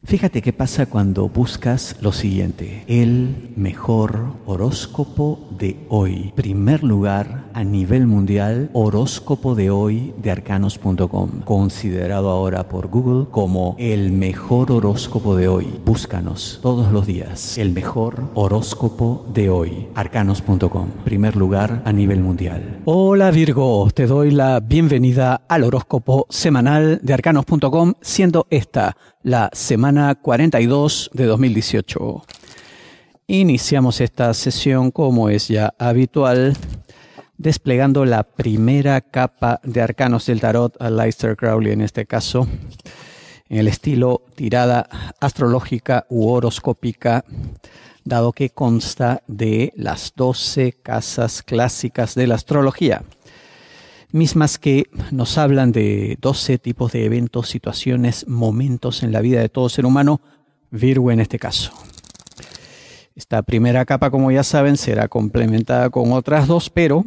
Fíjate qué pasa cuando buscas lo siguiente: el mejor horóscopo de hoy. Primer lugar a nivel mundial, horóscopo de hoy de arcanos.com, considerado ahora por Google como el mejor horóscopo de hoy. Búscanos todos los días. El mejor horóscopo de hoy, arcanos.com, primer lugar a nivel mundial. Hola Virgo, te doy la bienvenida al horóscopo semanal de arcanos.com, siendo esta la semana 42 de 2018. Iniciamos esta sesión, como es ya habitual, desplegando la primera capa de arcanos del tarot, a Aleister Crowley en este caso, en el estilo tirada astrológica u horoscópica, dado que consta de las 12 casas clásicas de la astrología, mismas que nos hablan de 12 tipos de eventos, situaciones, momentos en la vida de todo ser humano, Virgo en este caso. Esta primera capa, como ya saben, será complementada con otras dos, pero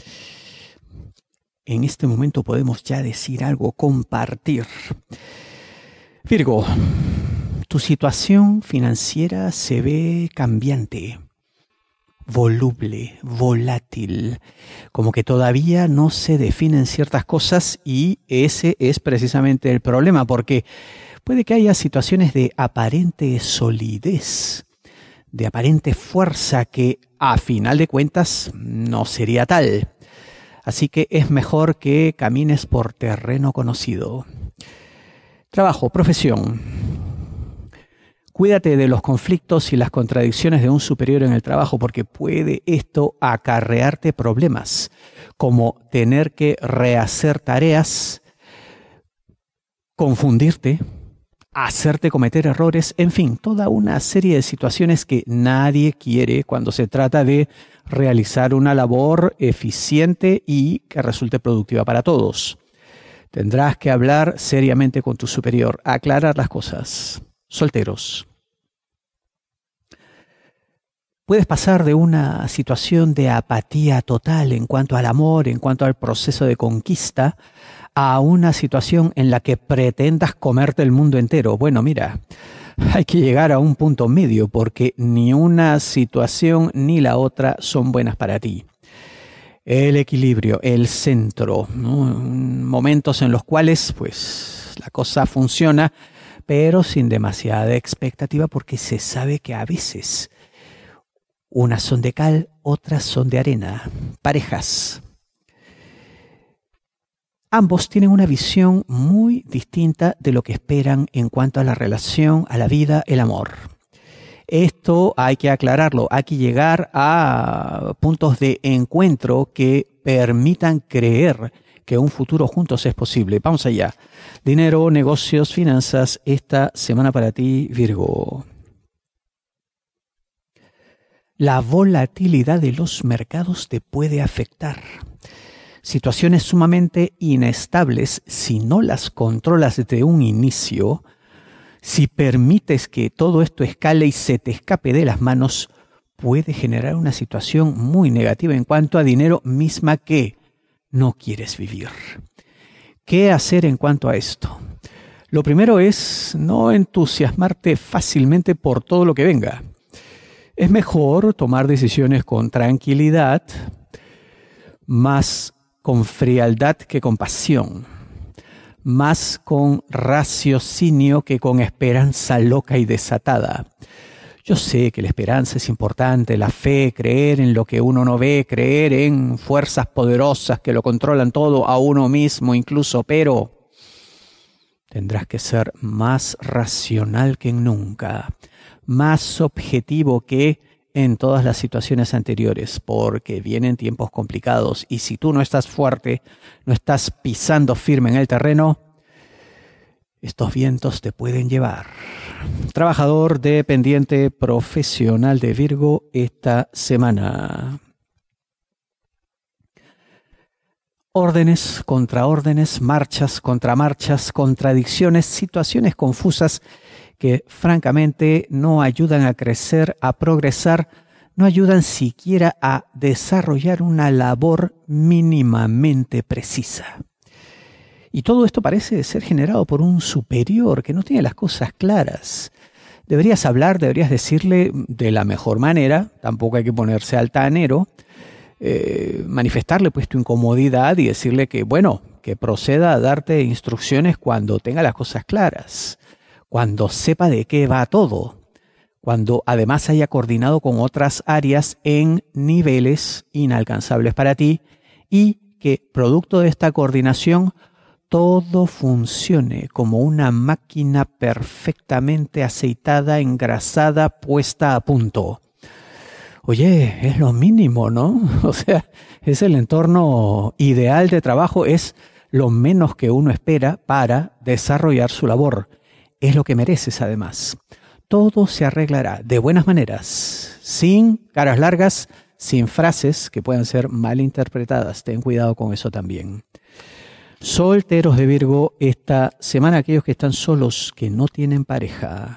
en este momento podemos ya decir algo, compartir. Virgo, tu situación financiera se ve cambiante, voluble, volátil, como que todavía no se definen ciertas cosas, y ese es precisamente el problema, porque puede que haya situaciones de aparente solidez, de aparente fuerza, que a final de cuentas no sería tal. Así que es mejor que camines por terreno conocido. Trabajo, profesión. Cuídate de los conflictos y las contradicciones de un superior en el trabajo, porque puede esto acarrearte problemas, como tener que rehacer tareas, confundirte, hacerte cometer errores, en fin, toda una serie de situaciones que nadie quiere cuando se trata de realizar una labor eficiente y que resulte productiva para todos. Tendrás que hablar seriamente con tu superior, aclarar las cosas. Solteros. Puedes pasar de una situación de apatía total en cuanto al amor, en cuanto al proceso de conquista, a una situación en la que pretendas comerte el mundo entero. Bueno, mira, hay que llegar a un punto medio, porque ni una situación ni la otra son buenas para ti. El equilibrio, el centro, ¿no? Momentos en los cuales pues la cosa funciona, pero sin demasiada expectativa, porque se sabe que a veces unas son de cal, otras son de arena. Parejas. Ambos tienen una visión muy distinta de lo que esperan en cuanto a la relación, a la vida, el amor. Esto hay que aclararlo, hay que llegar a puntos de encuentro que permitan creer que un futuro juntos es posible. Vamos allá. Dinero, negocios, finanzas, esta semana para ti, Virgo. La volatilidad de los mercados te puede afectar. Situaciones sumamente inestables, si no las controlas desde un inicio, si permites que todo esto escale y se te escape de las manos, puede generar una situación muy negativa en cuanto a dinero, misma que no quieres vivir. ¿Qué hacer en cuanto a esto? Lo primero es no entusiasmarte fácilmente por todo lo que venga. Es mejor tomar decisiones con tranquilidad, más con frialdad que con pasión, más con raciocinio que con esperanza loca y desatada. Yo sé que la esperanza es importante, la fe, creer en lo que uno no ve, creer en fuerzas poderosas que lo controlan todo, a uno mismo incluso, pero tendrás que ser más racional que nunca, más objetivo que en todas las situaciones anteriores, porque vienen tiempos complicados, y si tú no estás fuerte, no estás pisando firme en el terreno, estos vientos te pueden llevar. Trabajador, dependiente, profesional de Virgo esta semana. Órdenes, contraórdenes, marchas, contramarchas, contradicciones, situaciones confusas que francamente no ayudan a crecer, a progresar, no ayudan siquiera a desarrollar una labor mínimamente precisa. Y todo esto parece ser generado por un superior que no tiene las cosas claras. Deberías decirle de la mejor manera, tampoco hay que ponerse altanero, manifestarle pues tu incomodidad y decirle que, bueno, que proceda a darte instrucciones cuando tenga las cosas claras, cuando sepa de qué va todo, cuando además haya coordinado con otras áreas en niveles inalcanzables para ti y que producto de esta coordinación todo funcione como una máquina perfectamente aceitada, engrasada, puesta a punto. Oye, es lo mínimo, ¿no? O sea, es el entorno ideal de trabajo, es lo menos que uno espera para desarrollar su labor. Es lo que mereces además. Todo se arreglará de buenas maneras, sin caras largas, sin frases que puedan ser malinterpretadas. Ten cuidado con eso también. Solteros de Virgo, esta semana aquellos que están solos, que no tienen pareja.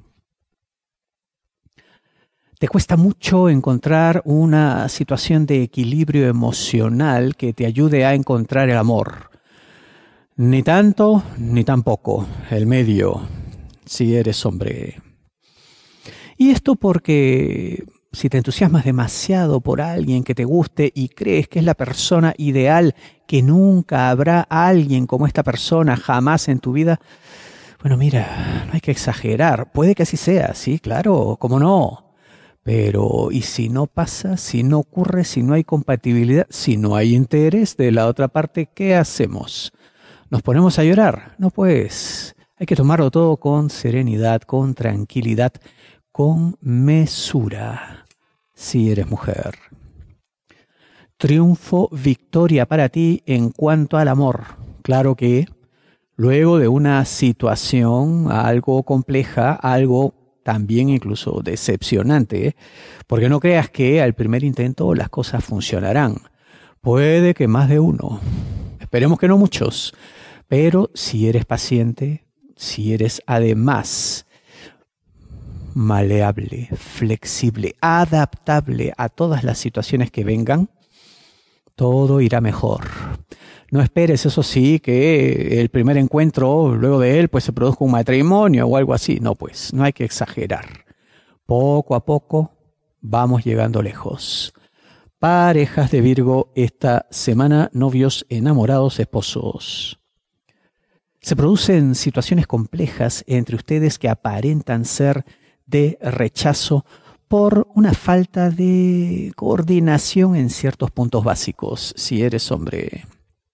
Te cuesta mucho encontrar una situación de equilibrio emocional que te ayude a encontrar el amor. Ni tanto, ni tampoco. El medio, si eres hombre. Y esto porque si te entusiasmas demasiado por alguien que te guste y crees que es la persona ideal, que nunca habrá alguien como esta persona jamás en tu vida, bueno, mira, no hay que exagerar. Puede que así sea, sí, claro, cómo no. Pero, ¿y si no pasa, si no ocurre, si no hay compatibilidad, si no hay interés de la otra parte, qué hacemos? ¿Nos ponemos a llorar? No, pues, hay que tomarlo todo con serenidad, con tranquilidad, con mesura, si eres mujer. Triunfo, victoria para ti en cuanto al amor. Claro que luego de una situación algo compleja, algo también incluso decepcionante, porque no creas que al primer intento las cosas funcionarán. Puede que más de uno, esperemos que no muchos, pero si eres paciente, si eres además maleable, flexible, adaptable a todas las situaciones que vengan, todo irá mejor. No esperes, eso sí, que el primer encuentro, luego de él, pues se produzca un matrimonio o algo así. No, pues, no hay que exagerar. Poco a poco vamos llegando lejos. Parejas de Virgo esta semana, novios, enamorados, esposos. Se producen situaciones complejas entre ustedes que aparentan ser de rechazo por una falta de coordinación en ciertos puntos básicos, si eres hombre.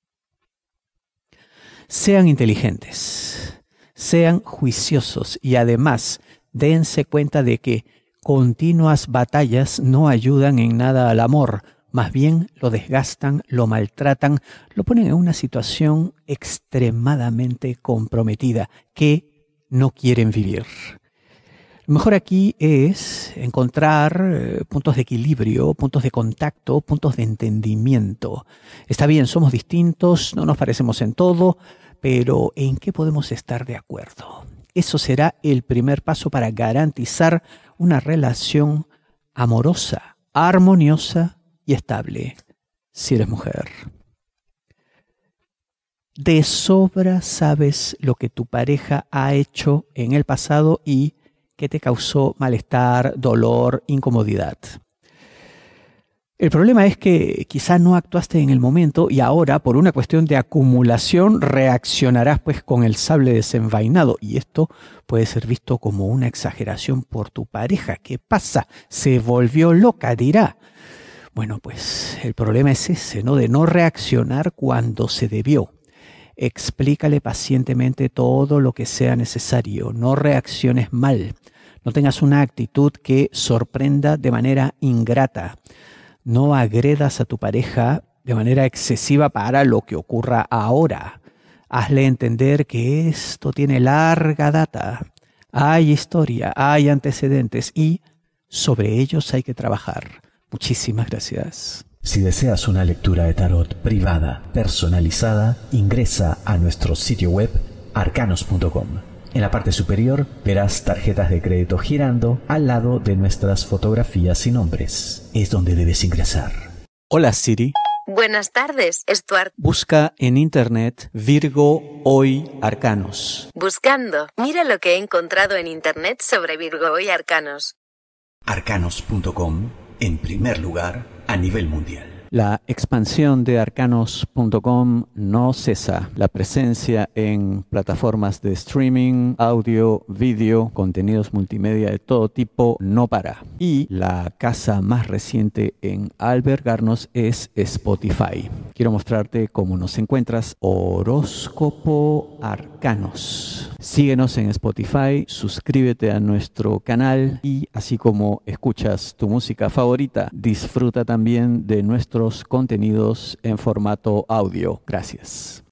Sean inteligentes, sean juiciosos y además dense cuenta de que continuas batallas no ayudan en nada al amor, más bien lo desgastan, lo maltratan, lo ponen en una situación extremadamente comprometida que no quieren vivir. Lo mejor aquí es encontrar puntos de equilibrio, puntos de contacto, puntos de entendimiento. Está bien, somos distintos, no nos parecemos en todo, pero ¿en qué podemos estar de acuerdo? Eso será el primer paso para garantizar una relación amorosa, armoniosa y estable, si eres mujer. De sobra sabes lo que tu pareja ha hecho en el pasado y que te causó malestar, dolor, incomodidad. El problema es que quizá no actuaste en el momento y ahora, por una cuestión de acumulación, reaccionarás pues con el sable desenvainado. Y esto puede ser visto como una exageración por tu pareja. ¿Qué pasa? Se volvió loca, dirá. Bueno, pues el problema es ese, ¿no? De no reaccionar cuando se debió. Explícale pacientemente todo lo que sea necesario. No reacciones mal. No tengas una actitud que sorprenda de manera ingrata. No agredas a tu pareja de manera excesiva para lo que ocurra ahora. Hazle entender que esto tiene larga data. Hay historia, hay antecedentes y sobre ellos hay que trabajar. Muchísimas gracias. Si deseas una lectura de tarot privada, personalizada, ingresa a nuestro sitio web arcanos.com. En la parte superior verás tarjetas de crédito girando al lado de nuestras fotografías y nombres. Es donde debes ingresar. Hola Siri. Buenas tardes, Stuart. Busca en internet Virgo Hoy Arcanos. Buscando. Mira lo que he encontrado en internet sobre Virgo Hoy Arcanos. Arcanos.com, en primer lugar a nivel mundial. La expansión de arcanos.com no cesa. La presencia en plataformas de streaming, audio, vídeo, contenidos multimedia de todo tipo no para. Y la casa más reciente en albergarnos es Spotify. Quiero mostrarte cómo nos encuentras. Horóscopo Arcanos. Síguenos en Spotify, suscríbete a nuestro canal y así como escuchas tu música favorita, disfruta también de nuestros contenidos en formato audio. Gracias.